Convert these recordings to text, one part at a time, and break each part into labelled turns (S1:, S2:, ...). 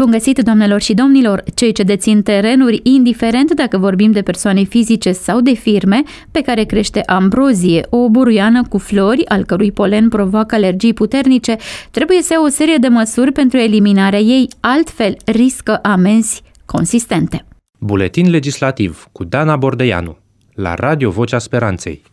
S1: Bun găsit, doamnelor și domnilor! Cei ce dețin terenuri, indiferent dacă vorbim de persoane fizice sau de firme, pe care crește ambrozie, o buruiană cu flori, al cărui polen provoacă alergii puternice, trebuie să ia o serie de măsuri pentru eliminarea ei, altfel riscă amenzi consistente.
S2: Buletin legislativ cu Dana Bordeianu la Radio Vocea Speranței.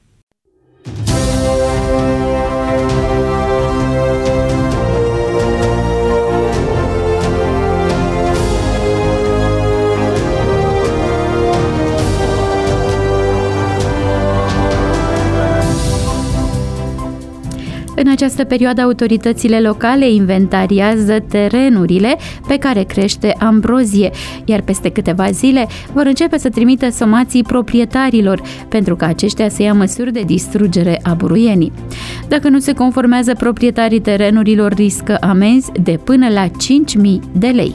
S1: În această perioadă, autoritățile locale inventariază terenurile pe care crește ambrozie, iar peste câteva zile vor începe să trimită somații proprietarilor, pentru ca aceștia să ia măsuri de distrugere a buruienii. Dacă nu se conformează, proprietarii terenurilor riscă amenzi de până la 5.000 de lei.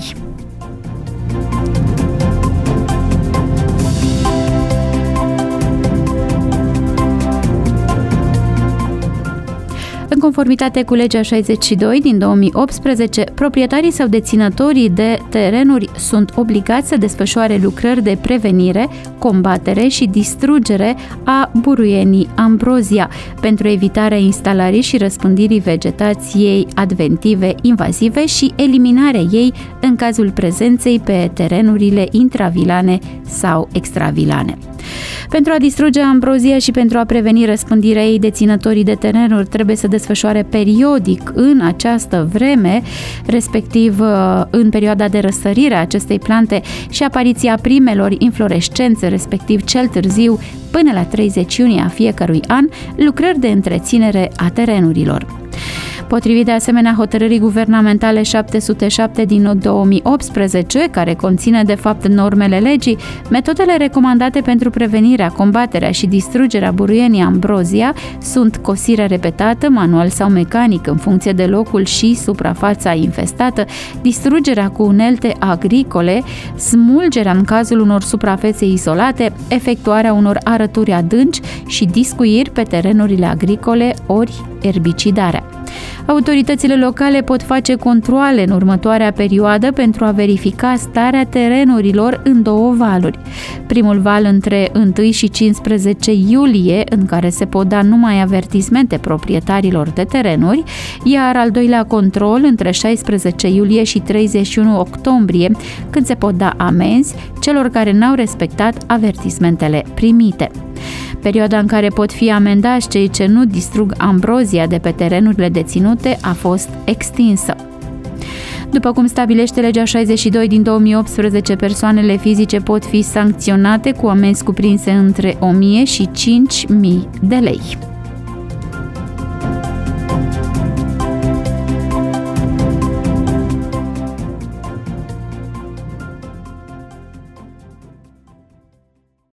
S1: În conformitate cu legea 62 din 2018, proprietarii sau deținătorii de terenuri sunt obligați să desfășoare lucrări de prevenire, combatere și distrugere a buruienii ambrozia pentru evitarea instalării și răspândirii vegetației adventive invazive și eliminarea ei în cazul prezenței pe terenurile intravilane sau extravilane. Pentru a distruge ambrozia și pentru a preveni răspândirea ei, deținătorii de terenuri trebuie să desfășoare periodic în această vreme, respectiv în perioada de răsărire a acestei plante și apariția primelor inflorescențe, respectiv cel târziu până la 30 iunie a fiecărui an, lucrări de întreținere a terenurilor. Potrivit de asemenea hotărârii guvernamentale 707 din 2018, care conține de fapt normele legii, metodele recomandate pentru prevenirea, combaterea și distrugerea buruienii ambrozia sunt cosirea repetată, manual sau mecanic, în funcție de locul și suprafața infestată, distrugerea cu unelte agricole, smulgerea în cazul unor suprafețe izolate, efectuarea unor arături adânci și discuiri pe terenurile agricole ori erbicidarea. Autoritățile locale pot face controale în următoarea perioadă pentru a verifica starea terenurilor în două valuri. Primul val între 1 și 15 iulie, în care se pot da numai avertismente proprietarilor de terenuri, iar al doilea control între 16 iulie și 31 octombrie, când se pot da amenzi celor care n-au respectat avertismentele primite. Perioada în care pot fi amendați cei ce nu distrug ambrozia de pe terenurile deținute a fost extinsă. După cum stabilește legea 62 din 2018, persoanele fizice pot fi sancționate cu amenzi cuprinse între 1.000 și 5.000 de lei.